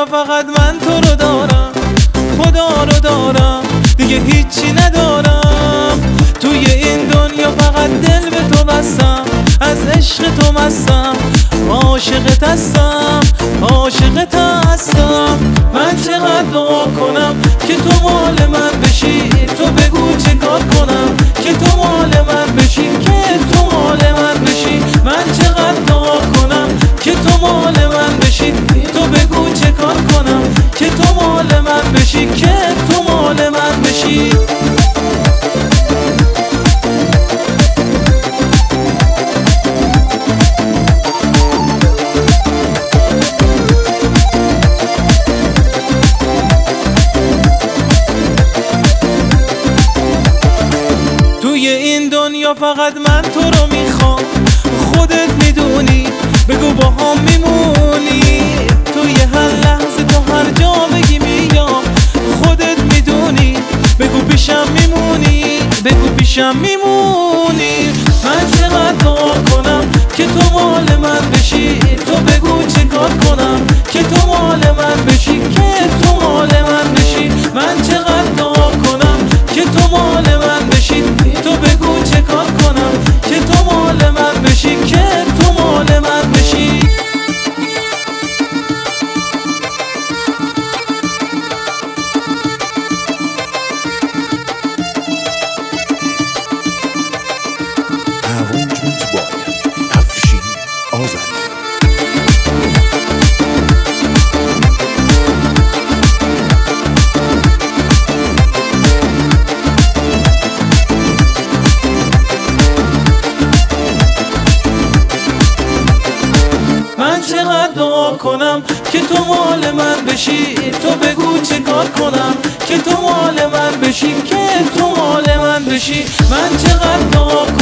دنیا فقط من تو رو دارم، خدا رو دارم، دیگه هیچی ندارم. توی این دنیا فقط دل به تو بستم، از عشق تو مستم، عاشقت هستم، عاشقت هستم. من چقدر دعا کنم که تو مال من بشی، تو بگو چه کار کنم که تو مال من بشی، که تو مال من بشی. من چقدر دعا کنم که تو مال من بشی، تو بگو چه کار کنم که تو مال من بشی، که تو مال من بشی. توی این دنیا فقط من تو رو میخوام، خودت میدونی، بگو با هم میمونی. توی هر لحظه تو هر جا بگی میام، خودت میدونی، بگو پیشم میمونی، بگو پیشم میمونی. من چقدر دعا کنم که تو مال من بشی، تو بگو چه کار کنم که تو مال من بشی، که تو مال من بشی. من چقدر دعا کنم که تو مال من بشی، تو بگو چه کار کنم که تو مال من بشی، که تو مال من بشی. Arrangement by Afshin Azali. من چقدر دعا کنم که تو مال من بشی، تو بگو چه کار کنم که تو مال من بشی، که تو مال من بشی. من چقدر دعا